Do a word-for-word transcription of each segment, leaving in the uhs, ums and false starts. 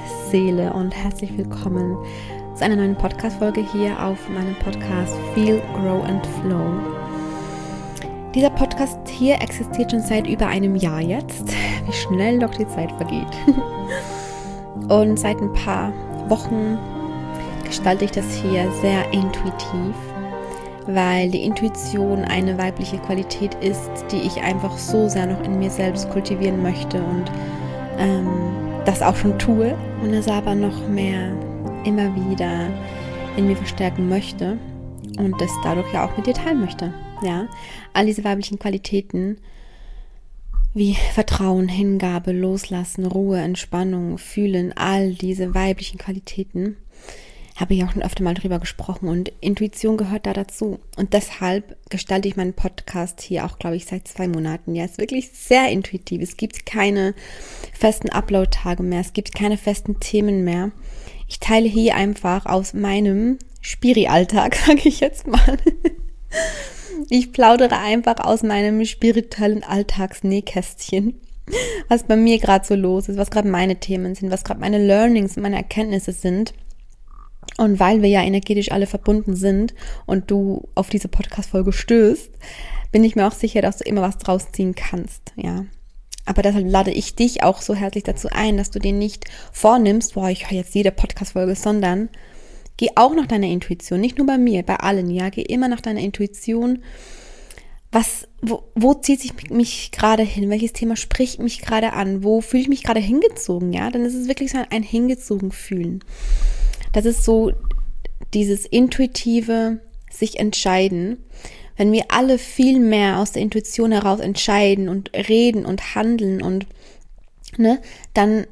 Seele und herzlich willkommen zu einer neuen Podcast-Folge hier auf meinem Podcast Feel, Grow and Flow. Dieser Podcast hier existiert schon seit über einem Jahr jetzt. Wie schnell doch die Zeit vergeht. Und seit ein paar Wochen gestalte ich das hier sehr intuitiv, weil die Intuition eine weibliche Qualität ist, die ich einfach so sehr noch in mir selbst kultivieren möchte und ähm, das auch schon tue und es aber noch mehr immer wieder in mir verstärken möchte und das dadurch ja auch mit dir teilen möchte. Ja, all diese weiblichen Qualitäten wie Vertrauen, Hingabe, Loslassen, Ruhe, Entspannung, Fühlen, all diese weiblichen Qualitäten habe ich auch schon öfter mal drüber gesprochen und Intuition gehört da dazu. Und deshalb gestalte ich meinen Podcast hier auch, glaube ich, seit zwei Monaten. Ja, es ist wirklich sehr intuitiv. Es gibt keine festen Upload-Tage mehr. Es gibt keine festen Themen mehr. Ich teile hier einfach aus meinem Spiri-Alltag, sage ich jetzt mal. Ich plaudere einfach aus meinem spirituellen Alltagsnähkästchen, was bei mir gerade so los ist, was gerade meine Themen sind, was gerade meine Learnings und meine Erkenntnisse sind. Und weil wir ja energetisch alle verbunden sind und du auf diese Podcast-Folge stößt, bin ich mir auch sicher, dass du immer was draus ziehen kannst, ja. Aber deshalb lade ich dich auch so herzlich dazu ein, dass du dir nicht vornimmst, boah, ich höre jetzt jede Podcast-Folge, sondern geh auch nach deiner Intuition, nicht nur bei mir, bei allen, ja. Geh immer nach deiner Intuition. Was, wo, wo zieht sich mich gerade hin? Welches Thema spricht mich gerade an? Wo fühle ich mich gerade hingezogen, ja? Dann ist es wirklich so ein hingezogen fühlen. Das ist so dieses intuitive sich entscheiden. Wenn wir alle viel mehr aus der Intuition heraus entscheiden und reden und handeln und ne, dann,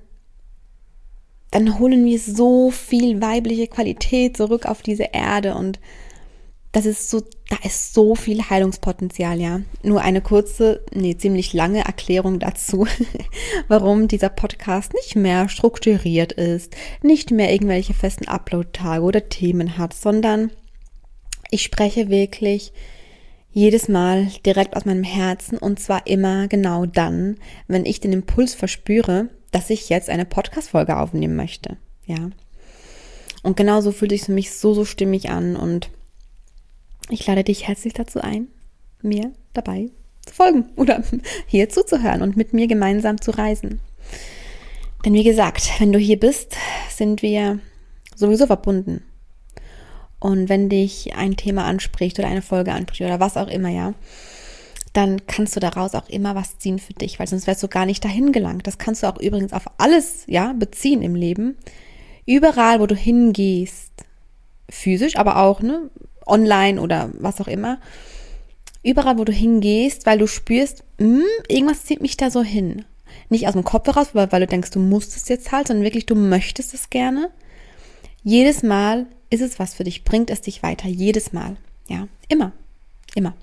dann holen wir so viel weibliche Qualität zurück auf diese Erde und das ist so, da ist so viel Heilungspotenzial, ja. Nur eine kurze, nee, ziemlich lange Erklärung dazu, warum dieser Podcast nicht mehr strukturiert ist, nicht mehr irgendwelche festen Upload-Tage oder Themen hat, sondern ich spreche wirklich jedes Mal direkt aus meinem Herzen und zwar immer genau dann, wenn ich den Impuls verspüre, dass ich jetzt eine Podcast-Folge aufnehmen möchte, ja. Und genauso fühlt sich für mich so, so stimmig an und ich lade dich herzlich dazu ein, mir dabei zu folgen oder hier zuzuhören und mit mir gemeinsam zu reisen. Denn wie gesagt, wenn du hier bist, sind wir sowieso verbunden. Und wenn dich ein Thema anspricht oder eine Folge anspricht oder was auch immer, ja, dann kannst du daraus auch immer was ziehen für dich, weil sonst wärst du gar nicht dahin gelangt. Das kannst du auch übrigens auf alles, ja, beziehen im Leben. Überall, wo du hingehst, physisch, aber auch, ne, online oder was auch immer, überall, wo du hingehst, weil du spürst, mh, irgendwas zieht mich da so hin. Nicht aus dem Kopf heraus, weil, weil du denkst, du musst es jetzt halt, sondern wirklich, du möchtest es gerne. Jedes Mal ist es was für dich, bringt es dich weiter, jedes Mal. Ja, immer, immer.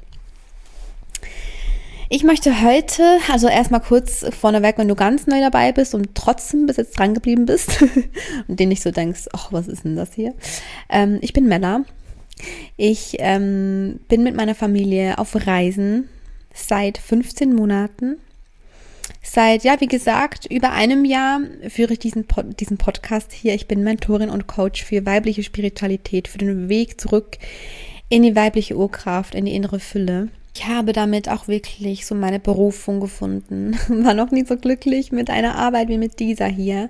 Ich möchte heute, also erstmal kurz vorneweg, wenn du ganz neu dabei bist und trotzdem bis jetzt dran geblieben bist und dir nicht so denkst, ach, was ist denn das hier? Ähm, ich bin Mella. Ich ähm, bin mit meiner Familie auf Reisen seit fünfzehn Monaten. Seit, ja, wie gesagt, über einem Jahr führe ich diesen, Pod- diesen Podcast hier. Ich bin Mentorin und Coach für weibliche Spiritualität, für den Weg zurück in die weibliche Urkraft, in die innere Fülle. Ich habe damit auch wirklich so meine Berufung gefunden. War noch nie so glücklich mit einer Arbeit wie mit dieser hier.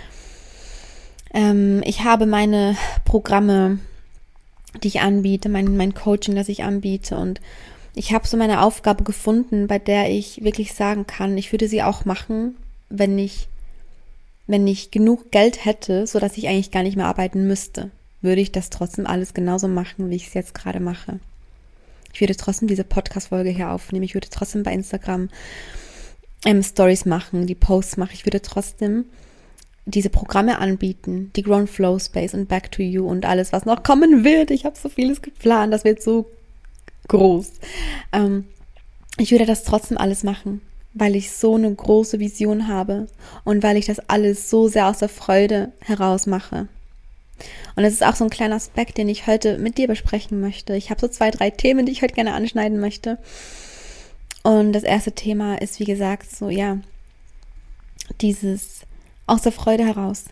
Ähm, ich habe meine Programme, die ich anbiete, mein, mein Coaching, das ich anbiete und ich habe so meine Aufgabe gefunden, bei der ich wirklich sagen kann, ich würde sie auch machen, wenn ich, wenn ich genug Geld hätte, sodass ich eigentlich gar nicht mehr arbeiten müsste, würde ich das trotzdem alles genauso machen, wie ich es jetzt gerade mache. Ich würde trotzdem diese Podcast-Folge hier aufnehmen, ich würde trotzdem bei Instagram ähm, Stories machen, die Posts machen, ich würde trotzdem diese Programme anbieten, die Grown Flow Space und Back to You und alles, was noch kommen wird. Ich habe so vieles geplant, das wird so groß. Ähm, ich würde das trotzdem alles machen, weil ich so eine große Vision habe und weil ich das alles so sehr aus der Freude heraus mache. Und das ist auch so ein kleiner Aspekt, den ich heute mit dir besprechen möchte. Ich habe so zwei, drei Themen, die ich heute gerne anschneiden möchte. Und das erste Thema ist, wie gesagt, so, ja, dieses aus der Freude heraus,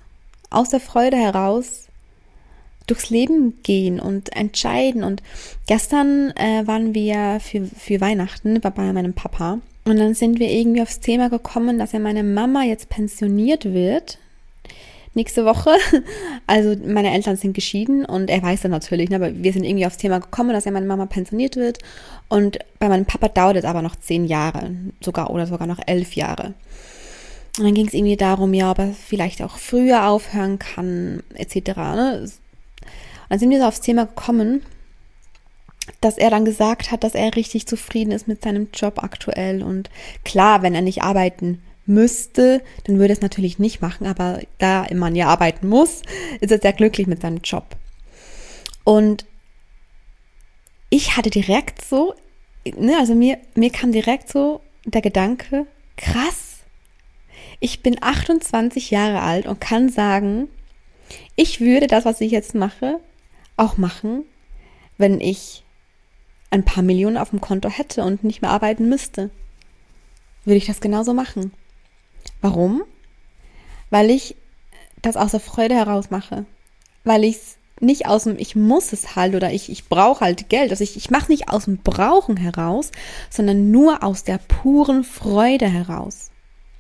aus der Freude heraus durchs Leben gehen und entscheiden. Und gestern äh, waren wir für, für Weihnachten bei meinem Papa und dann sind wir irgendwie aufs Thema gekommen, dass ja meine Mama jetzt pensioniert wird nächste Woche. Also meine Eltern sind geschieden und er weiß das natürlich, ne, aber wir sind irgendwie aufs Thema gekommen, dass ja meine Mama pensioniert wird und bei meinem Papa dauert es aber noch zehn Jahre sogar oder sogar noch elf Jahre. Und dann ging es irgendwie darum, ja, ob er vielleicht auch früher aufhören kann, et cetera. Ne? Und dann sind wir so aufs Thema gekommen, dass er dann gesagt hat, dass er richtig zufrieden ist mit seinem Job aktuell. Und klar, wenn er nicht arbeiten müsste, dann würde er es natürlich nicht machen, aber da man ja arbeiten muss, ist er sehr glücklich mit seinem Job. Und ich hatte direkt so, ne, also mir, mir kam direkt so der Gedanke, krass, ich bin achtundzwanzig Jahre alt und kann sagen, ich würde das, was ich jetzt mache, auch machen, wenn ich ein paar Millionen auf dem Konto hätte und nicht mehr arbeiten müsste. Würde ich das genauso machen. Warum? Weil ich das aus der Freude heraus mache. Weil ich es nicht aus dem, ich muss es halt oder ich, ich brauche halt Geld. Also ich, ich mache es nicht aus dem Brauchen heraus, sondern nur aus der puren Freude heraus.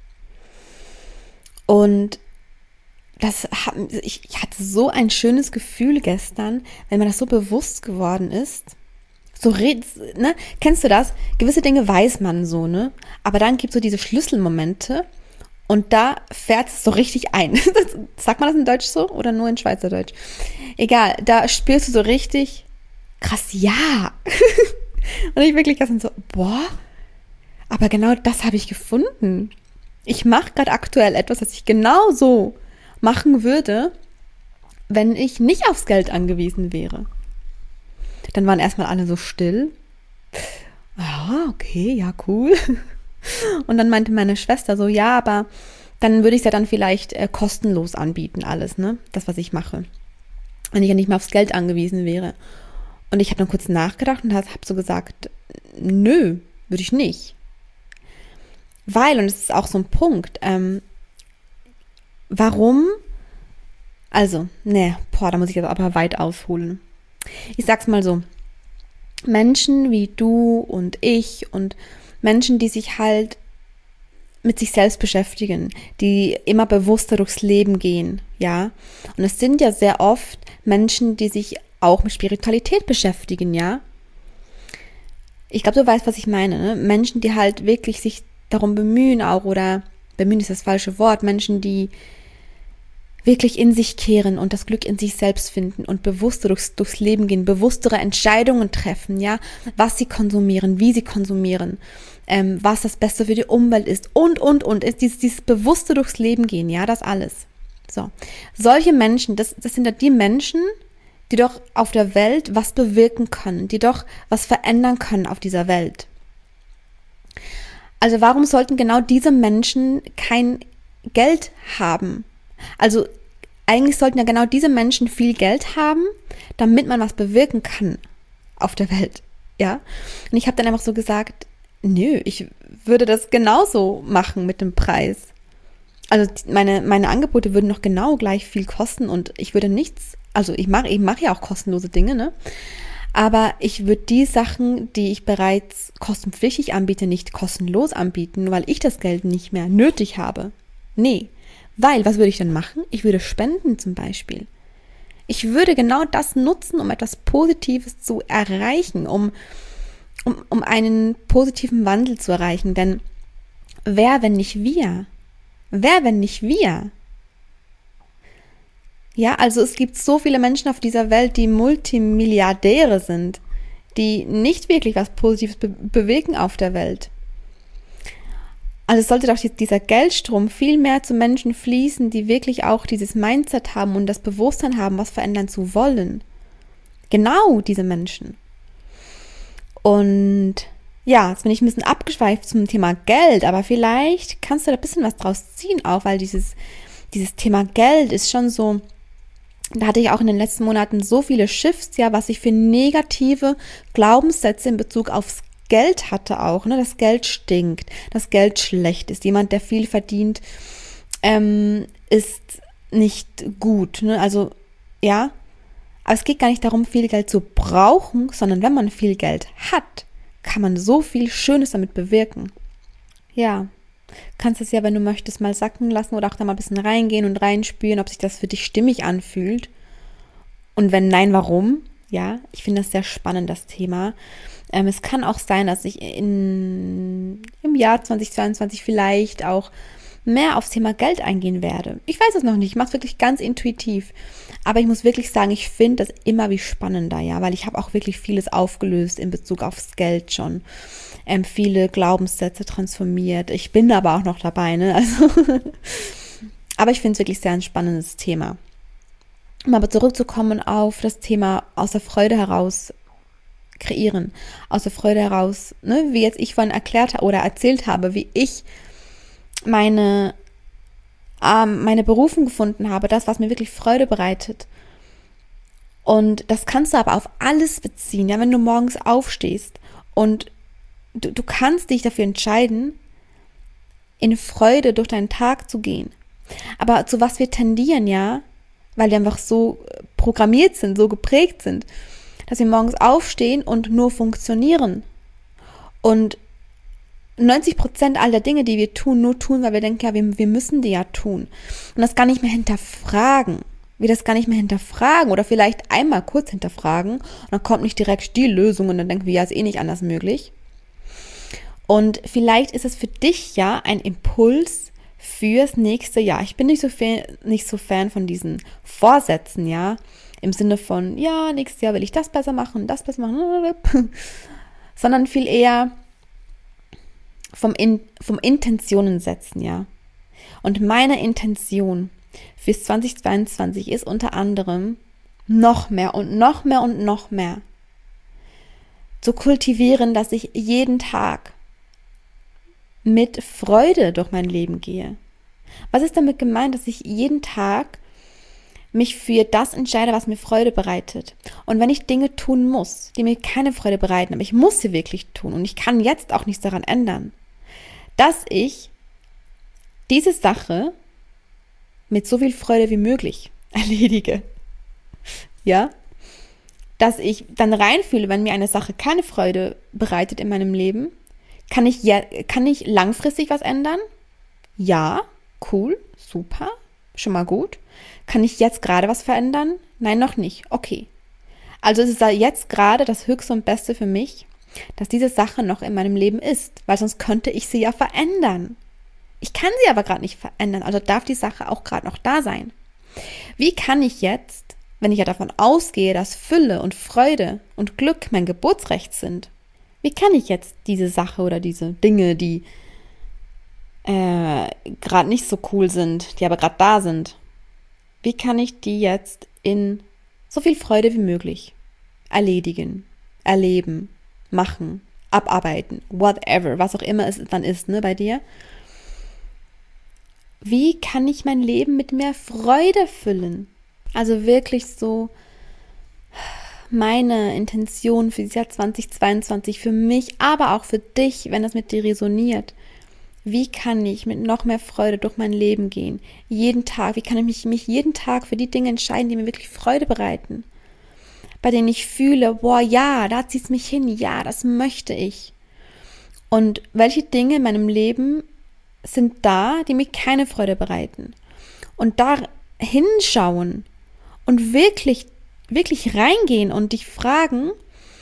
Und das hat, ich, ich hatte so ein schönes Gefühl gestern, wenn mir das so bewusst geworden ist. So, ne? Kennst du das? Gewisse Dinge weiß man so, ne? Aber dann gibt es so diese Schlüsselmomente und da fährt es so richtig ein. Sagt man das in Deutsch so oder nur in Schweizerdeutsch? Egal, da spürst du so richtig, krass, ja. Und ich wirklich gestern so, boah, aber genau das habe ich gefunden. Ich mache gerade aktuell etwas, das ich genau so machen würde, wenn ich nicht aufs Geld angewiesen wäre. Dann waren erstmal alle so still. Ja, okay, ja, cool. Und dann meinte meine Schwester so, ja, aber dann würde ich es ja dann vielleicht äh, kostenlos anbieten, alles, ne? Das, was ich mache. Wenn ich ja nicht mehr aufs Geld angewiesen wäre. Und ich habe dann kurz nachgedacht und habe so gesagt, nö, würde ich nicht. Weil, und das ist auch so ein Punkt, ähm, warum, also, ne, boah, da muss ich jetzt aber weit ausholen. Ich sag's mal so, Menschen wie du und ich und Menschen, die sich halt mit sich selbst beschäftigen, die immer bewusster durchs Leben gehen, ja. Und es sind ja sehr oft Menschen, die sich auch mit Spiritualität beschäftigen, ja. Ich glaube, du weißt, was ich meine, ne? Menschen, die halt wirklich sich darum bemühen auch, oder bemühen ist das falsche Wort, Menschen, die wirklich in sich kehren und das Glück in sich selbst finden und bewusster durchs, durchs Leben gehen, bewusstere Entscheidungen treffen, ja, was sie konsumieren, wie sie konsumieren, ähm, was das Beste für die Umwelt ist und, und, und, ist dieses, dieses bewusste durchs Leben gehen, ja, das alles. So, solche Menschen, das, das sind ja die Menschen, die doch auf der Welt was bewirken können, die doch was verändern können auf dieser Welt. Also warum sollten genau diese Menschen kein Geld haben? Also eigentlich sollten ja genau diese Menschen viel Geld haben, damit man was bewirken kann auf der Welt, ja. Und ich habe dann einfach so gesagt, nö, ich würde das genauso machen mit dem Preis. Also meine meine Angebote würden noch genau gleich viel kosten und ich würde nichts, also ich mache ich mache ja auch kostenlose Dinge, ne? Aber ich würde die Sachen, die ich bereits kostenpflichtig anbiete, nicht kostenlos anbieten, nur weil ich das Geld nicht mehr nötig habe. Nee, weil, was würde ich dann machen? Ich würde spenden zum Beispiel. Ich würde genau das nutzen, um etwas Positives zu erreichen, um, um, um einen positiven Wandel zu erreichen. Denn wer, wenn nicht wir? Wer, wenn nicht wir? Ja, also es gibt so viele Menschen auf dieser Welt, die Multimilliardäre sind, die nicht wirklich was Positives be- bewegen auf der Welt. Also es sollte doch dieser Geldstrom viel mehr zu Menschen fließen, die wirklich auch dieses Mindset haben und das Bewusstsein haben, was verändern zu wollen. Genau diese Menschen. Und ja, jetzt bin ich ein bisschen abgeschweift zum Thema Geld, aber vielleicht kannst du da ein bisschen was draus ziehen auch, weil dieses, dieses Thema Geld ist schon so, da hatte ich auch in den letzten Monaten so viele Shifts, ja, was ich für negative Glaubenssätze in Bezug aufs Geld hatte auch, ne, dass Geld stinkt, dass Geld schlecht ist. Jemand, der viel verdient, ähm, ist nicht gut, ne? Also, ja, aber es geht gar nicht darum, viel Geld zu brauchen, sondern wenn man viel Geld hat, kann man so viel Schönes damit bewirken. Ja, kannst es ja, wenn du möchtest, mal sacken lassen oder auch da mal ein bisschen reingehen und reinspüren, ob sich das für dich stimmig anfühlt. Und wenn nein, warum? Ja, ich finde das sehr spannend, das Thema. Ähm, es kann auch sein, dass ich in, im Jahr zweitausendzweiundzwanzig vielleicht auch mehr aufs Thema Geld eingehen werde. Ich weiß es noch nicht, ich mache es wirklich ganz intuitiv. Aber ich muss wirklich sagen, ich finde das immer wie spannender, ja, weil ich habe auch wirklich vieles aufgelöst in Bezug aufs Geld schon. Ähm, viele Glaubenssätze transformiert. Ich bin aber auch noch dabei, ne? Also aber ich finde es wirklich sehr ein spannendes Thema. Um aber zurückzukommen auf das Thema aus der Freude heraus kreieren, aus der Freude heraus, ne, wie jetzt ich vorhin erklärt oder erzählt habe, wie ich meine, ähm, meine Berufung gefunden habe, das, was mir wirklich Freude bereitet. Und das kannst du aber auf alles beziehen, ja, wenn du morgens aufstehst und du, du kannst dich dafür entscheiden, in Freude durch deinen Tag zu gehen. Aber zu was wir tendieren, ja, weil wir einfach so programmiert sind, so geprägt sind, dass wir morgens aufstehen und nur funktionieren. Und neunzig Prozent aller Dinge, die wir tun, nur tun, weil wir denken, ja, wir, wir müssen die ja tun. Und das gar nicht mehr hinterfragen. Wir das gar nicht mehr hinterfragen oder vielleicht einmal kurz hinterfragen und dann kommt nicht direkt die Lösung und dann denken wir, ja, ist eh nicht anders möglich. Und vielleicht ist es für dich ja ein Impuls fürs nächste Jahr. Ich bin nicht so fan, nicht so Fan von diesen Vorsätzen, ja, im Sinne von, ja, nächstes Jahr will ich das besser machen, das besser machen, sondern viel eher vom, In, vom Intentionen setzen, ja. Und meine Intention fürs zweitausendzweiundzwanzig ist unter anderem noch mehr und noch mehr und noch mehr zu kultivieren, dass ich jeden Tag mit Freude durch mein Leben gehe. Was ist damit gemeint, dass ich jeden Tag mich für das entscheide, was mir Freude bereitet. Und wenn ich Dinge tun muss, die mir keine Freude bereiten, aber ich muss sie wirklich tun und ich kann jetzt auch nichts daran ändern, dass ich diese Sache mit so viel Freude wie möglich erledige. Ja? Dass ich dann reinfühle, wenn mir eine Sache keine Freude bereitet in meinem Leben, kann ich, ja, kann ich langfristig was ändern? Ja, cool, super, schon mal gut. Kann ich jetzt gerade was verändern? Nein, noch nicht. Okay. Also ist es jetzt gerade das Höchste und Beste für mich, dass diese Sache noch in meinem Leben ist, weil sonst könnte ich sie ja verändern. Ich kann sie aber gerade nicht verändern, also darf die Sache auch gerade noch da sein. Wie kann ich jetzt, wenn ich ja davon ausgehe, dass Fülle und Freude und Glück mein Geburtsrecht sind, wie kann ich jetzt diese Sache oder diese Dinge, die äh, gerade nicht so cool sind, die aber gerade da sind, wie kann ich die jetzt in so viel Freude wie möglich erledigen, erleben, machen, abarbeiten, whatever, was auch immer es dann ist, ne, bei dir. Wie kann ich mein Leben mit mehr Freude füllen? Also wirklich so meine Intention für das Jahr zweitausendzweiundzwanzig, für mich, aber auch für dich, wenn das mit dir resoniert. Wie kann ich mit noch mehr Freude durch mein Leben gehen? Jeden Tag. Wie kann ich mich, mich jeden Tag für die Dinge entscheiden, die mir wirklich Freude bereiten? Bei denen ich fühle, boah, ja, da zieht es mich hin. Ja, das möchte ich. Und welche Dinge in meinem Leben sind da, die mir keine Freude bereiten? Und da hinschauen und wirklich, wirklich reingehen und dich fragen,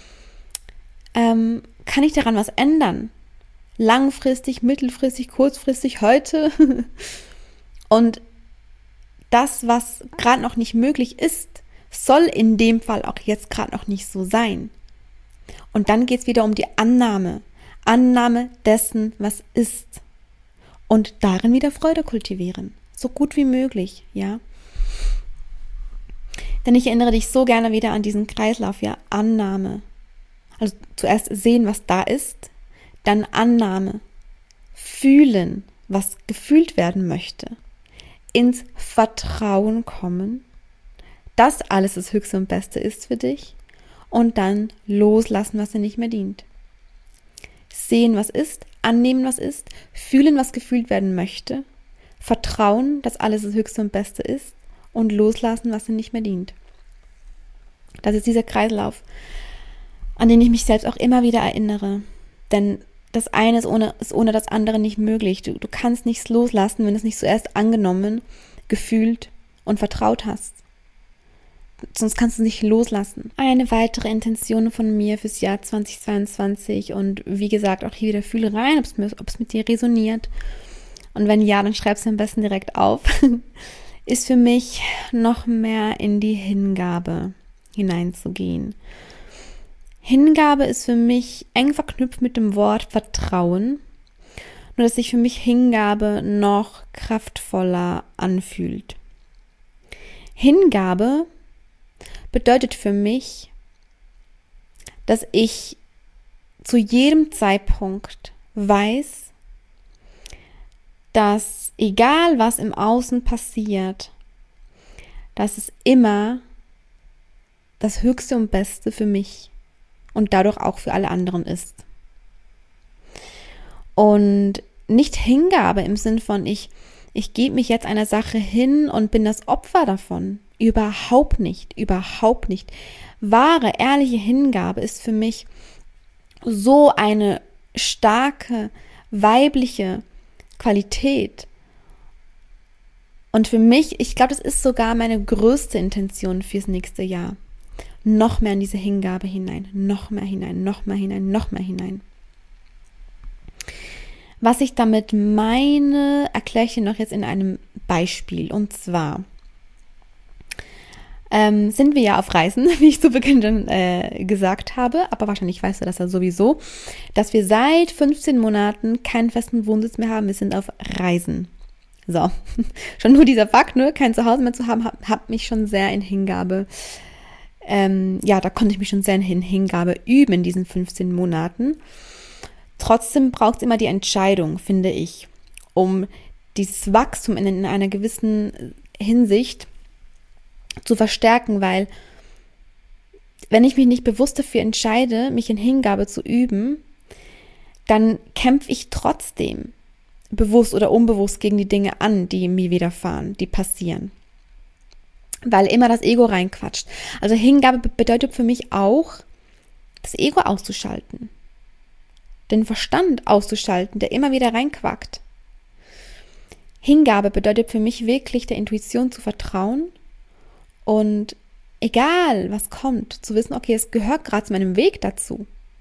ähm, kann ich daran was ändern? Langfristig, mittelfristig, kurzfristig, heute. Und das, was gerade noch nicht möglich ist, soll in dem Fall auch jetzt gerade noch nicht so sein. Und dann geht es wieder um die Annahme. Annahme dessen, was ist. Und darin wieder Freude kultivieren. So gut wie möglich, ja. Denn ich erinnere dich so gerne wieder an diesen Kreislauf, ja, Annahme. Also zuerst sehen, was da ist, dann Annahme, fühlen, was gefühlt werden möchte, ins Vertrauen kommen, dass alles das Höchste und Beste ist für dich und dann loslassen, was dir nicht mehr dient. Sehen, was ist, annehmen, was ist, fühlen, was gefühlt werden möchte, vertrauen, dass alles das Höchste und Beste ist und loslassen, was dir nicht mehr dient. Das ist dieser Kreislauf, an den ich mich selbst auch immer wieder erinnere. Denn das eine ist ohne, ist ohne das andere nicht möglich. Du, du kannst nichts loslassen, wenn du es nicht zuerst angenommen, gefühlt und vertraut hast. Sonst kannst du es nicht loslassen. Eine weitere Intention von mir fürs Jahr zweitausendzweiundzwanzig und wie gesagt, auch hier wieder fühle rein, ob es, ob es mit dir resoniert. Und wenn ja, dann schreib es am besten direkt auf. Ist für mich noch mehr in die Hingabe hineinzugehen. Hingabe ist für mich eng verknüpft mit dem Wort Vertrauen, nur dass sich für mich Hingabe noch kraftvoller anfühlt. Hingabe bedeutet für mich, dass ich zu jedem Zeitpunkt weiß, dass egal was im Außen passiert, dass es immer das Höchste und Beste für mich und dadurch auch für alle anderen ist. Und nicht Hingabe im Sinn von ich, ich gebe mich jetzt einer Sache hin und bin das Opfer davon. Überhaupt nicht, überhaupt nicht. Wahre, ehrliche Hingabe ist für mich so eine starke, weibliche Qualität. Und für mich, ich glaube, das ist sogar meine größte Intention fürs nächste Jahr. Noch mehr in diese Hingabe hinein, noch mehr hinein, noch mehr hinein, noch mehr hinein. Was ich damit meine, erkläre ich dir noch jetzt in einem Beispiel. Und zwar ähm, sind wir ja auf Reisen, wie ich zu Beginn schon äh, gesagt habe, aber wahrscheinlich weißt du das ja sowieso, dass wir seit fünfzehn Monaten keinen festen Wohnsitz mehr haben. Wir sind auf Reisen. So, schon nur dieser Fakt, ne, kein Zuhause mehr zu haben, hat, hat mich schon sehr in Hingabe Ähm, ja, da konnte ich mich schon sehr in Hingabe üben in diesen fünfzehn Monaten. Trotzdem braucht es immer die Entscheidung, finde ich, um dieses Wachstum in, in einer gewissen Hinsicht zu verstärken, weil wenn ich mich nicht bewusst dafür entscheide, mich in Hingabe zu üben, dann kämpfe ich trotzdem bewusst oder unbewusst gegen die Dinge an, die mir widerfahren, die passieren. Weil immer das Ego reinquatscht. Also Hingabe bedeutet für mich auch, das Ego auszuschalten. Den Verstand auszuschalten, der immer wieder reinquackt. Hingabe bedeutet für mich wirklich, der Intuition zu vertrauen und egal was kommt, zu wissen, okay, es gehört gerade zu meinem Weg dazu.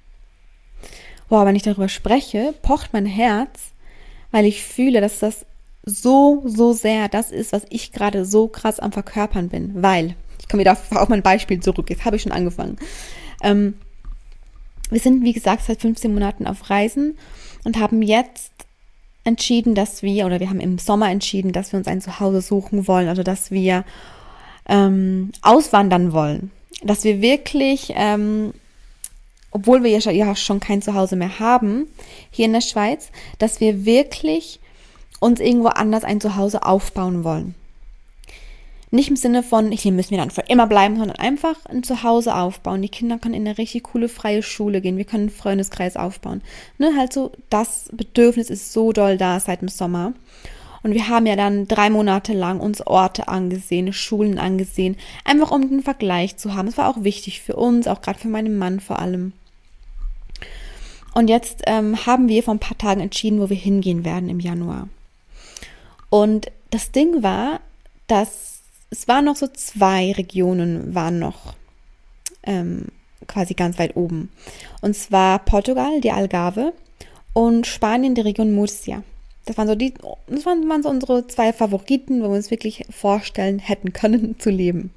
Boah, wenn ich darüber spreche, pocht mein Herz, weil ich fühle, dass das so, so sehr das ist, was ich gerade so krass am Verkörpern bin, weil, ich komme wieder auf, auf mein Beispiel zurück, jetzt habe ich schon angefangen. Ähm, wir sind, wie gesagt, seit fünfzehn Monaten auf Reisen und haben jetzt entschieden, dass wir, oder wir haben im Sommer entschieden, dass wir uns ein Zuhause suchen wollen, also dass wir ähm, auswandern wollen, dass wir wirklich, ähm, obwohl wir ja schon kein Zuhause mehr haben, hier in der Schweiz, dass wir wirklich uns irgendwo anders ein Zuhause aufbauen wollen. Nicht im Sinne von, hier müssen wir dann für immer bleiben, sondern einfach ein Zuhause aufbauen. Die Kinder können in eine richtig coole freie Schule gehen. Wir können einen Freundeskreis aufbauen. Ne, halt so, das Bedürfnis ist so doll da seit dem Sommer. Und wir haben ja dann drei Monate lang uns Orte angesehen, Schulen angesehen, einfach um den Vergleich zu haben. Das war auch wichtig für uns, auch gerade für meinen Mann vor allem. Und jetzt ähm, haben wir vor ein paar Tagen entschieden, wo wir hingehen werden im Januar. Und das Ding war, dass es waren noch so zwei Regionen, waren noch ähm, quasi ganz weit oben. Und zwar Portugal, die Algarve, und Spanien, die Region Murcia. Das waren so die, das waren, waren so unsere zwei Favoriten, wo wir uns wirklich vorstellen hätten können zu leben.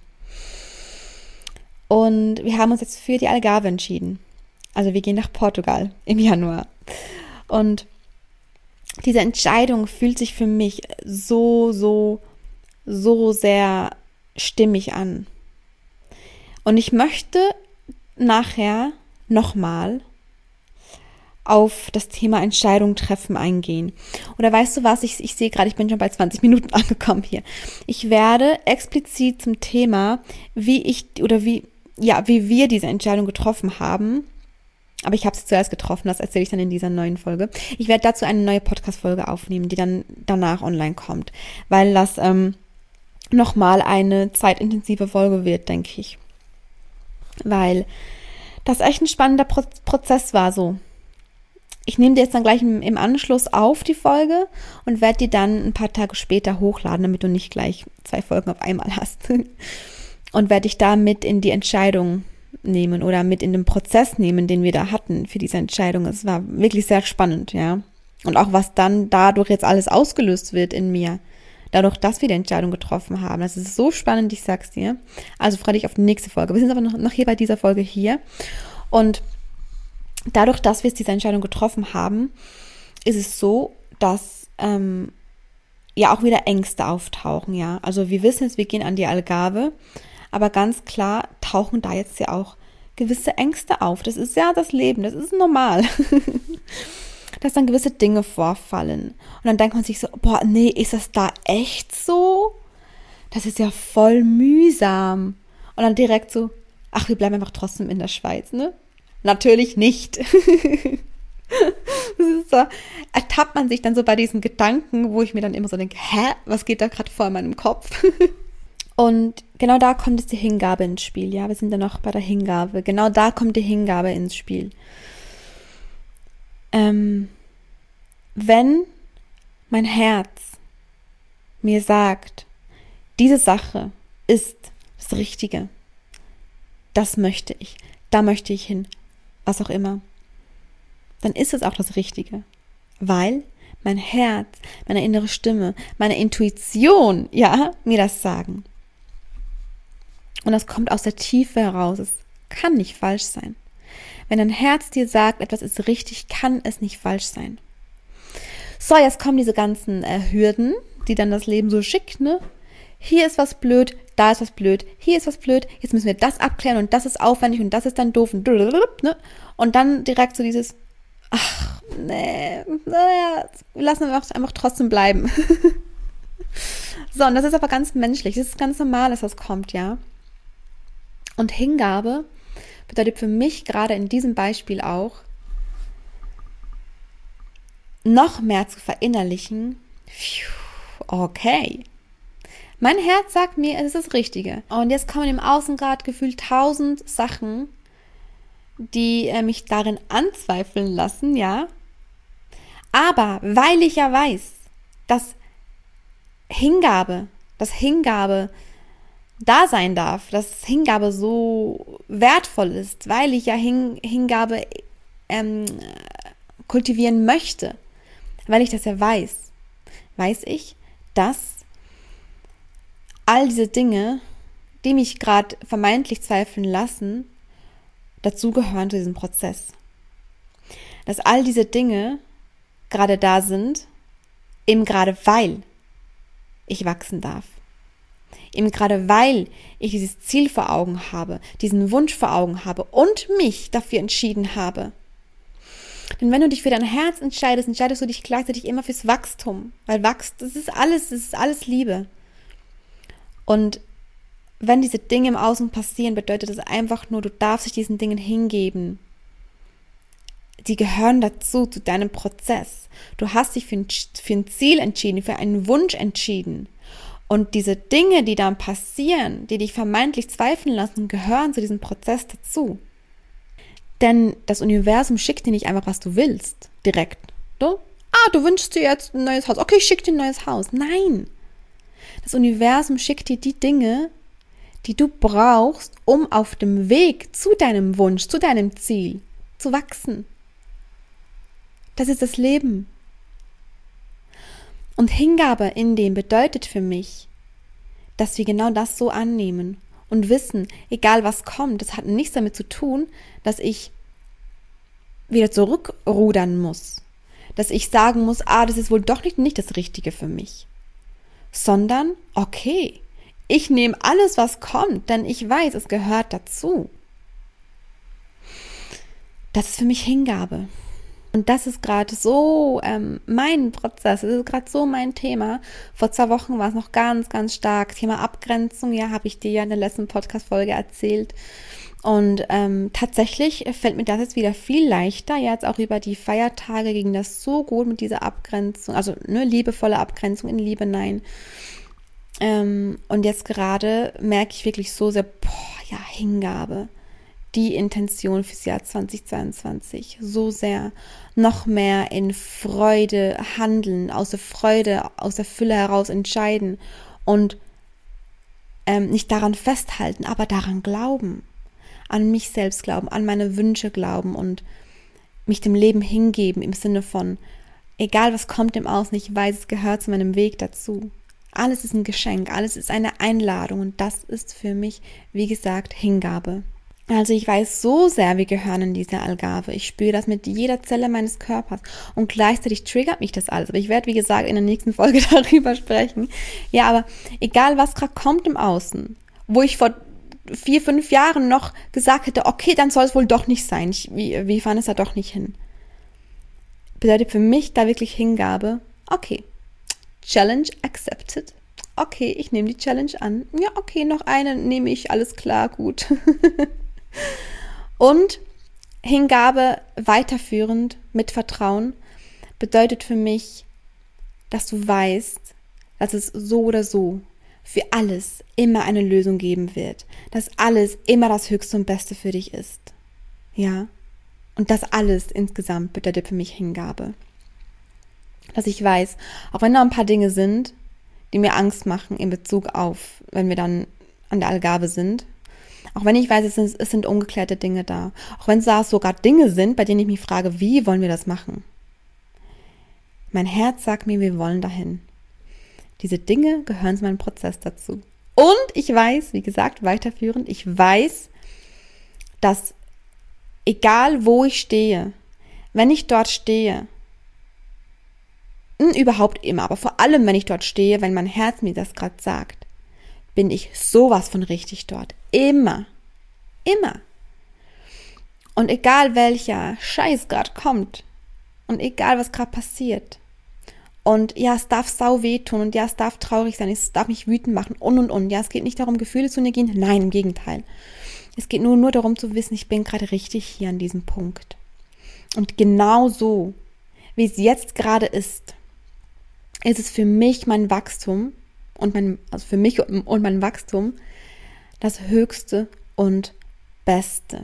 Und wir haben uns jetzt für die Algarve entschieden. Also wir gehen nach Portugal im Januar. Und diese Entscheidung fühlt sich für mich so, so, so sehr stimmig an. Und ich möchte nachher nochmal auf das Thema Entscheidung treffen eingehen. Oder weißt du was, ich, ich sehe gerade, ich bin schon bei zwanzig Minuten angekommen hier. Ich werde explizit zum Thema, wie ich oder wie, ja, wie wir diese Entscheidung getroffen haben, aber ich habe sie zuerst getroffen, das erzähle ich dann in dieser neuen Folge. Ich werde dazu eine neue Podcast-Folge aufnehmen, die dann danach online kommt, weil das ähm, nochmal eine zeitintensive Folge wird, denke ich. Weil das echt ein spannender Pro- Prozess war so. Ich nehme dir jetzt dann gleich im, im Anschluss auf die Folge und werde die dann ein paar Tage später hochladen, damit du nicht gleich zwei Folgen auf einmal hast. Und werde dich da mit in die Entscheidung nehmen oder mit in den Prozess nehmen, den wir da hatten für diese Entscheidung. Es war wirklich sehr spannend, ja. Und auch was dann dadurch jetzt alles ausgelöst wird in mir. Dadurch, dass wir die Entscheidung getroffen haben. Das ist so spannend, ich sag's dir. Also freue dich auf die nächste Folge. Wir sind aber noch, noch hier bei dieser Folge hier. Und dadurch, dass wir jetzt diese Entscheidung getroffen haben, ist es so, dass ähm, ja auch wieder Ängste auftauchen, ja. Also wir wissen jetzt, wir gehen an die Algarve, aber ganz klar tauchen da jetzt ja auch gewisse Ängste auf. Das ist ja das Leben, das ist normal. Dass dann gewisse Dinge vorfallen. Und dann denkt man sich so, boah, nee, ist das da echt so? Das ist ja voll mühsam. Und dann direkt so, ach, wir bleiben einfach trotzdem in der Schweiz, ne? Natürlich nicht. Das ist so, ertappt man sich dann so bei diesen Gedanken, wo ich mir dann immer so denke, hä, was geht da gerade vor in meinem Kopf? Und genau da kommt jetzt die Hingabe ins Spiel, ja, wir sind dann noch bei der Hingabe. Genau da kommt die Hingabe ins Spiel. Ähm, wenn mein Herz mir sagt, diese Sache ist das Richtige, das möchte ich, da möchte ich hin, was auch immer, dann ist es auch das Richtige, weil mein Herz, meine innere Stimme, meine Intuition, ja, mir das sagen. Und das kommt aus der Tiefe heraus, es kann nicht falsch sein. Wenn dein Herz dir sagt, etwas ist richtig, kann es nicht falsch sein. So, jetzt kommen diese ganzen äh, Hürden, die dann das Leben so schickt, ne? Hier ist was blöd, da ist was blöd, hier ist was blöd, jetzt müssen wir das abklären und das ist aufwendig und das ist dann doof und ne? Und dann direkt so dieses, ach, nee, naja, lassen wir einfach trotzdem bleiben. So, und das ist aber ganz menschlich, das ist ganz normal, dass das kommt, ja. Und Hingabe bedeutet für mich gerade in diesem Beispiel auch, noch mehr zu verinnerlichen, okay, mein Herz sagt mir, es ist das Richtige. Und jetzt kommen im Außen gerade gefühlt tausend Sachen, die äh, mich darin anzweifeln lassen, ja. Aber weil ich ja weiß, dass Hingabe, dass Hingabe da sein darf, dass Hingabe so wertvoll ist, weil ich ja Hin- Hingabe ähm, kultivieren möchte, weil ich das ja weiß, weiß ich, dass all diese Dinge, die mich gerade vermeintlich zweifeln lassen, dazugehören zu diesem Prozess. Dass all diese Dinge gerade da sind, eben gerade weil ich wachsen darf. Eben gerade weil ich dieses Ziel vor Augen habe, diesen Wunsch vor Augen habe und mich dafür entschieden habe. Denn wenn du dich für dein Herz entscheidest, entscheidest du dich gleichzeitig immer fürs Wachstum. Weil Wachstum, das ist alles, das ist alles Liebe. Und wenn diese Dinge im Außen passieren, bedeutet das einfach nur, du darfst dich diesen Dingen hingeben. Die gehören dazu, zu deinem Prozess. Du hast dich für ein, für ein Ziel entschieden, für einen Wunsch entschieden. Und diese Dinge, die dann passieren, die dich vermeintlich zweifeln lassen, gehören zu diesem Prozess dazu. Denn das Universum schickt dir nicht einfach, was du willst, direkt. Du? Ah, du wünschst dir jetzt ein neues Haus. Okay, ich schicke dir ein neues Haus. Nein. Das Universum schickt dir die Dinge, die du brauchst, um auf dem Weg zu deinem Wunsch, zu deinem Ziel zu wachsen. Das ist das Leben. Und Hingabe in dem bedeutet für mich, dass wir genau das so annehmen und wissen, egal was kommt, das hat nichts damit zu tun, dass ich wieder zurückrudern muss, dass ich sagen muss, ah, das ist wohl doch nicht, nicht das Richtige für mich, sondern, okay, ich nehme alles, was kommt, denn ich weiß, es gehört dazu. Das ist für mich Hingabe. Und das ist gerade so ähm, mein Prozess, das ist gerade so mein Thema. Vor zwei Wochen war es noch ganz, ganz stark. Thema Abgrenzung, ja, habe ich dir ja in der letzten Podcast-Folge erzählt. Und ähm, tatsächlich fällt mir das jetzt wieder viel leichter. Ja, jetzt auch über die Feiertage ging das so gut mit dieser Abgrenzung. Also ne, liebevolle Abgrenzung in Liebe, nein. Ähm, und jetzt gerade merke ich wirklich so sehr, boah, ja, Hingabe, die Intention fürs Jahr zweitausendzweiundzwanzig, so sehr noch mehr in Freude handeln, aus der Freude, aus der Fülle heraus entscheiden und ähm, nicht daran festhalten, aber daran glauben, an mich selbst glauben, an meine Wünsche glauben und mich dem Leben hingeben im Sinne von, egal was kommt im Außen, ich weiß, es gehört zu meinem Weg dazu. Alles ist ein Geschenk, alles ist eine Einladung und das ist für mich, wie gesagt, Hingabe. Also ich weiß so sehr, wir gehören in diese Allgabe. Ich spüre das mit jeder Zelle meines Körpers und gleichzeitig triggert mich das alles. Aber ich werde, wie gesagt, in der nächsten Folge darüber sprechen. Ja, aber egal, was gerade kommt im Außen, wo ich vor vier, fünf Jahren noch gesagt hätte, okay, dann soll es wohl doch nicht sein. Ich, wie, wie fand es da doch nicht hin? Bedeutet für mich da wirklich Hingabe, okay, Challenge accepted. Okay, ich nehme die Challenge an. Ja, okay, noch eine nehme ich, alles klar, gut. Und Hingabe weiterführend mit Vertrauen bedeutet für mich, dass du weißt, dass es so oder so für alles immer eine Lösung geben wird. Dass alles immer das Höchste und Beste für dich ist. Ja. Und das alles insgesamt bedeutet für mich Hingabe. Dass ich weiß, auch wenn da ein paar Dinge sind, die mir Angst machen in Bezug auf, wenn wir dann an der Allgabe sind, auch wenn ich weiß, es sind, es sind ungeklärte Dinge da, auch wenn da sogar Dinge sind, bei denen ich mich frage, wie wollen wir das machen? Mein Herz sagt mir, wir wollen dahin. Diese Dinge gehören zu meinem Prozess dazu. Und ich weiß, wie gesagt, weiterführend, ich weiß, dass egal wo ich stehe, wenn ich dort stehe, überhaupt immer, aber vor allem, wenn ich dort stehe, wenn mein Herz mir das gerade sagt, bin ich sowas von richtig dort. Immer. Immer. Und egal welcher Scheiß gerade kommt und egal was gerade passiert und ja, es darf sau wehtun und ja, es darf traurig sein, es darf mich wütend machen und und und. Ja, es geht nicht darum, Gefühle zu negieren. Nein, im Gegenteil. Es geht nur, nur darum zu wissen, ich bin gerade richtig hier an diesem Punkt. Und genau so, wie es jetzt gerade ist, ist es für mich mein Wachstum und mein, also für mich und mein Wachstum das Höchste und Beste.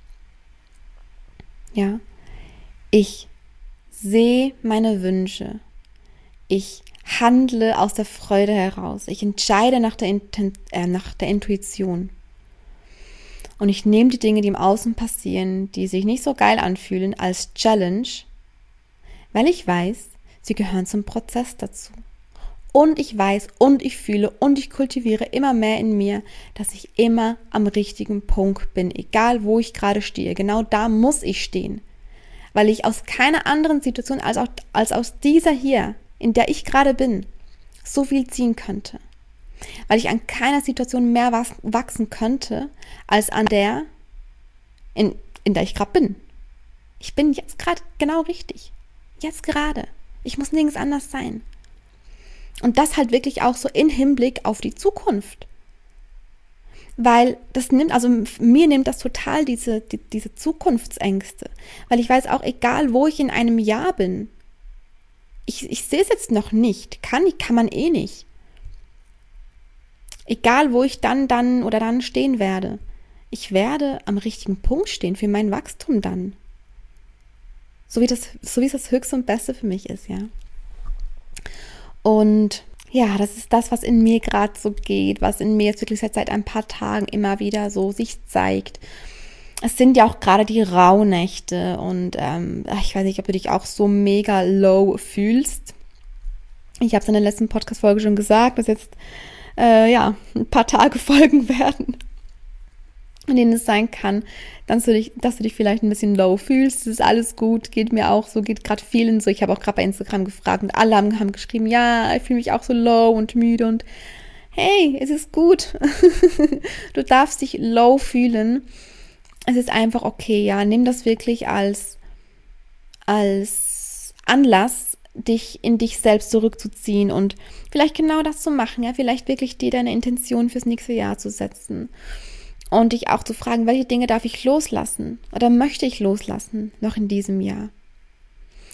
Ja, ich sehe meine Wünsche. Ich handle aus der Freude heraus. Ich entscheide nach der, Inten- äh, nach der Intuition. Und ich nehme die Dinge, die im Außen passieren, die sich nicht so geil anfühlen, als Challenge, weil ich weiß, sie gehören zum Prozess dazu. Und ich weiß und ich fühle und ich kultiviere immer mehr in mir, dass ich immer am richtigen Punkt bin, egal wo ich gerade stehe. Genau da muss ich stehen, weil ich aus keiner anderen Situation als, auch, als aus dieser hier, in der ich gerade bin, so viel ziehen könnte. Weil ich an keiner Situation mehr wachsen könnte, als an der, in, in der ich gerade bin. Ich bin jetzt gerade genau richtig. Jetzt gerade. Ich muss nirgends anders sein. Und das halt wirklich auch so in Hinblick auf die Zukunft. Weil das nimmt, also mir nimmt das total diese, die, diese Zukunftsängste. Weil ich weiß auch, egal wo ich in einem Jahr bin, ich, ich sehe es jetzt noch nicht, kann, kann man eh nicht. Egal wo ich dann, dann oder dann stehen werde, ich werde am richtigen Punkt stehen für mein Wachstum dann. So wie das, so wie es das Höchste und Beste für mich ist, ja. Und ja, das ist das, was in mir gerade so geht, was in mir jetzt wirklich seit, seit ein paar Tagen immer wieder so sich zeigt. Es sind ja auch gerade die Rauhnächte und ähm, ich weiß nicht, ob du dich auch so mega low fühlst. Ich habe es in der letzten Podcast-Folge schon gesagt, dass jetzt äh, ja ein paar Tage folgen werden, in denen es sein kann, dass du dich, dass du dich vielleicht ein bisschen low fühlst. Das ist alles gut, geht mir auch so, geht gerade vielen so. Ich habe auch gerade bei Instagram gefragt und alle haben, haben geschrieben, ja, ich fühle mich auch so low und müde und hey, es ist gut. Du darfst dich low fühlen. Es ist einfach okay, ja, nimm das wirklich als, als Anlass, dich in dich selbst zurückzuziehen und vielleicht genau das zu machen, ja, vielleicht wirklich dir deine Intention fürs nächste Jahr zu setzen. Und dich auch zu fragen, welche Dinge darf ich loslassen oder möchte ich loslassen noch in diesem Jahr.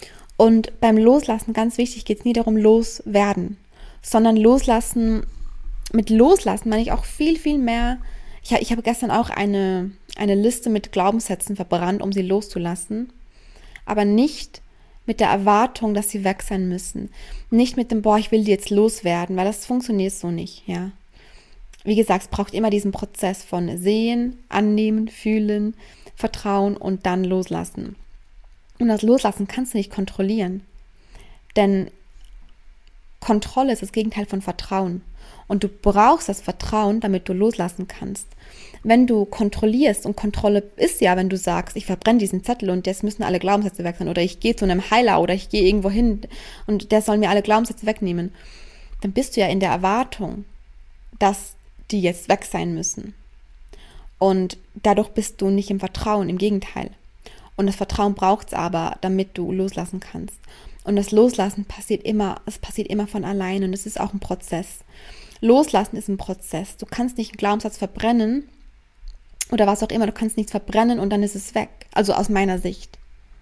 Und beim Loslassen, ganz wichtig, geht es nie darum, loswerden, sondern loslassen mit Loslassen meine ich auch viel, viel mehr. Ich, ich habe gestern auch eine, eine Liste mit Glaubenssätzen verbrannt, um sie loszulassen. Aber nicht mit der Erwartung, dass sie weg sein müssen. Nicht mit dem, boah, ich will die jetzt loswerden, weil das funktioniert so nicht, ja. Wie gesagt, es braucht immer diesen Prozess von Sehen, Annehmen, Fühlen, Vertrauen und dann Loslassen. Und das Loslassen kannst du nicht kontrollieren. Denn Kontrolle ist das Gegenteil von Vertrauen. Und du brauchst das Vertrauen, damit du loslassen kannst. Wenn du kontrollierst, und Kontrolle ist ja, wenn du sagst, ich verbrenne diesen Zettel und jetzt müssen alle Glaubenssätze weg sein, oder ich gehe zu einem Heiler oder ich gehe irgendwo hin und der soll mir alle Glaubenssätze wegnehmen, dann bist du ja in der Erwartung, dass die jetzt weg sein müssen. Und dadurch bist du nicht im Vertrauen, im Gegenteil. Und das Vertrauen braucht es aber, damit du loslassen kannst. Und das Loslassen passiert immer, es passiert immer von alleine und es ist auch ein Prozess. Loslassen ist ein Prozess. Du kannst nicht einen Glaubenssatz verbrennen oder was auch immer, du kannst nichts verbrennen und dann ist es weg. Also aus meiner Sicht.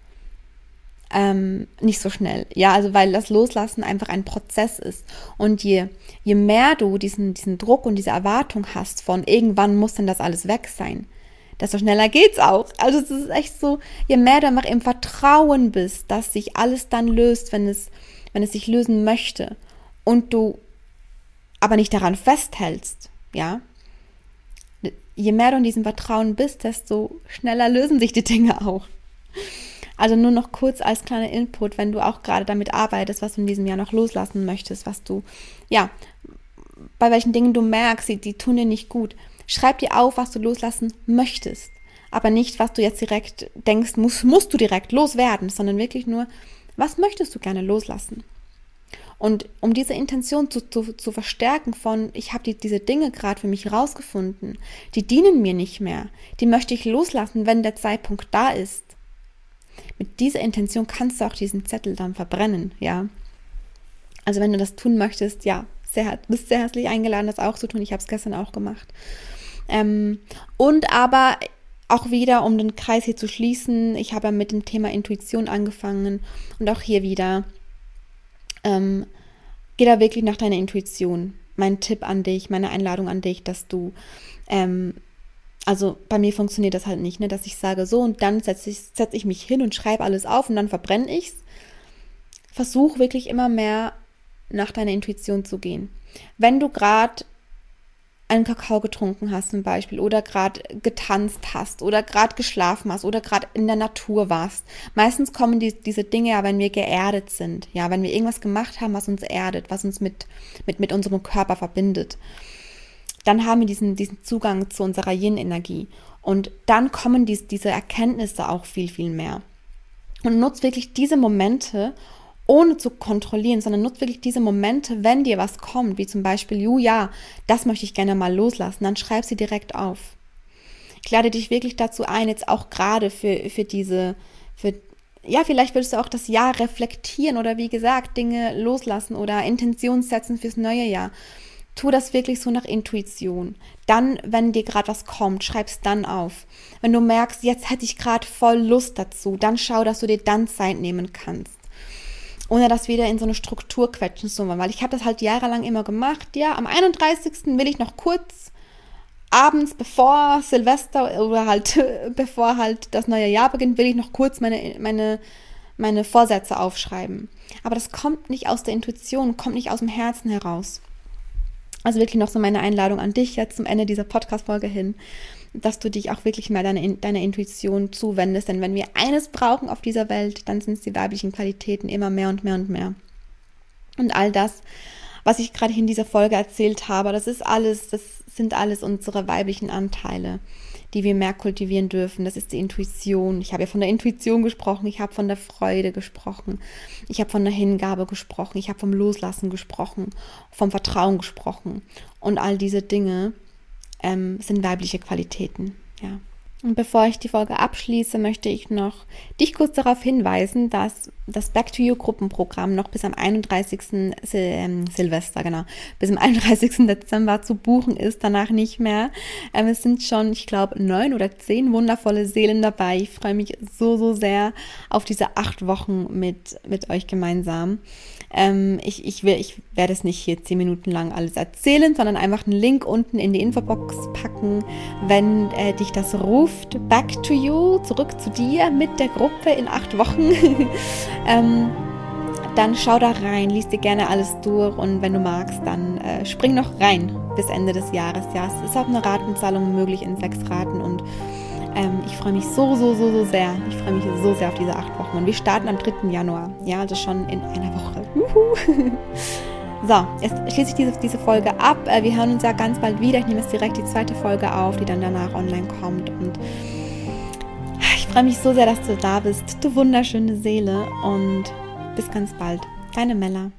Ähm, nicht so schnell. Ja, also weil das Loslassen einfach ein Prozess ist. Und je, je mehr du diesen, diesen Druck und diese Erwartung hast von irgendwann muss denn das alles weg sein, desto schneller geht's auch. Also es ist echt so, je mehr du einfach im Vertrauen bist, dass sich alles dann löst, wenn es, wenn es sich lösen möchte und du aber nicht daran festhältst, ja, je mehr du in diesem Vertrauen bist, desto schneller lösen sich die Dinge auch. Also nur noch kurz als kleiner Input, wenn du auch gerade damit arbeitest, was du in diesem Jahr noch loslassen möchtest, was du, ja, bei welchen Dingen du merkst, die, die tun dir nicht gut. Schreib dir auf, was du loslassen möchtest, aber nicht, was du jetzt direkt denkst, musst, musst du direkt loswerden, sondern wirklich nur, was möchtest du gerne loslassen? Und um diese Intention zu, zu, zu verstärken von, ich habe die, diese Dinge gerade für mich rausgefunden, die dienen mir nicht mehr, die möchte ich loslassen, wenn der Zeitpunkt da ist. Mit dieser Intention kannst du auch diesen Zettel dann verbrennen, ja. Also wenn du das tun möchtest, ja, sehr, bist sehr herzlich eingeladen, das auch zu tun. Ich habe es gestern auch gemacht. Ähm, und aber auch wieder, um den Kreis hier zu schließen, ich habe ja mit dem Thema Intuition angefangen und auch hier wieder, Ähm, geh da wirklich nach deiner Intuition. Mein Tipp an dich, meine Einladung an dich, dass du, ähm, also bei mir funktioniert das halt nicht, ne, dass ich sage so und dann setze ich, setz ich mich hin und schreibe alles auf und dann verbrenne ich's. Versuch wirklich immer mehr nach deiner Intuition zu gehen. Wenn du gerade einen Kakao getrunken hast zum Beispiel oder gerade getanzt hast oder gerade geschlafen hast oder gerade in der Natur warst. Meistens kommen die, diese Dinge ja, wenn wir geerdet sind, ja, wenn wir irgendwas gemacht haben, was uns erdet, was uns mit, mit, mit unserem Körper verbindet. Dann haben wir diesen, diesen Zugang zu unserer Yin-Energie und dann kommen dies, diese Erkenntnisse auch viel, viel mehr. Und nutzt wirklich diese Momente, ohne zu kontrollieren, sondern nutzt wirklich diese Momente, wenn dir was kommt, wie zum Beispiel, ju, ja, das möchte ich gerne mal loslassen, dann schreib sie direkt auf. Ich lade dich wirklich dazu ein, jetzt auch gerade für, für diese, für, ja, vielleicht willst du auch das Jahr reflektieren oder wie gesagt, Dinge loslassen oder Intention setzen fürs neue Jahr. Tu das wirklich so nach Intuition. Dann, wenn dir gerade was kommt, schreib's dann auf. Wenn du merkst, jetzt hätte ich gerade voll Lust dazu, dann schau, dass du dir dann Zeit nehmen kannst. Ohne das wieder in so eine Struktur quetschen zu wollen. Weil ich habe das halt jahrelang immer gemacht. Ja, am einunddreißigsten will ich noch kurz abends, bevor Silvester oder halt bevor halt das neue Jahr beginnt, will ich noch kurz meine, meine, meine Vorsätze aufschreiben. Aber das kommt nicht aus der Intuition, kommt nicht aus dem Herzen heraus. Also wirklich noch so meine Einladung an dich jetzt zum Ende dieser Podcast-Folge hin, dass du dich auch wirklich mal deiner, deiner Intuition zuwendest. Denn wenn wir eines brauchen auf dieser Welt, dann sind es die weiblichen Qualitäten immer mehr und mehr und mehr. Und all das, was ich gerade in dieser Folge erzählt habe, das ist alles, das sind alles unsere weiblichen Anteile, die wir mehr kultivieren dürfen. Das ist die Intuition. Ich habe ja von der Intuition gesprochen, ich habe von der Freude gesprochen, ich habe von der Hingabe gesprochen, ich habe vom Loslassen gesprochen, vom Vertrauen gesprochen. Und all diese Dinge ähm, sind weibliche Qualitäten. Ja. Und bevor ich die Folge abschließe, möchte ich noch dich kurz darauf hinweisen, dass das Back to You Gruppenprogramm noch bis am einunddreißigsten Sil- Silvester, genau, bis am einunddreißigsten Dezember zu buchen ist, danach nicht mehr. Ähm, es sind schon, ich glaube, neun oder zehn wundervolle Seelen dabei. Ich freue mich so, so sehr auf diese acht Wochen mit, mit euch gemeinsam. Ähm, ich, ich, will, ich werde es nicht hier zehn Minuten lang alles erzählen, sondern einfach einen Link unten in die Infobox packen, wenn äh, dich das ruft. Back to You, zurück zu dir mit der Gruppe in acht Wochen. ähm, dann schau da rein, lies dir gerne alles durch und wenn du magst, dann äh, spring noch rein bis Ende des Jahres. Ja, es ist auch eine Ratenzahlung möglich in sechs Raten und Ähm, ich freue mich so, so, so, so sehr. Ich freue mich so sehr auf diese acht Wochen. Und wir starten am dritten Januar. Ja, also schon in einer Woche. Juhu. So, jetzt schließe ich diese, diese Folge ab. Äh, wir hören uns ja ganz bald wieder. Ich nehme jetzt direkt die zweite Folge auf, die dann danach online kommt. Und ich freue mich so sehr, dass du da bist. Du wunderschöne Seele. Und bis ganz bald. Deine Mella.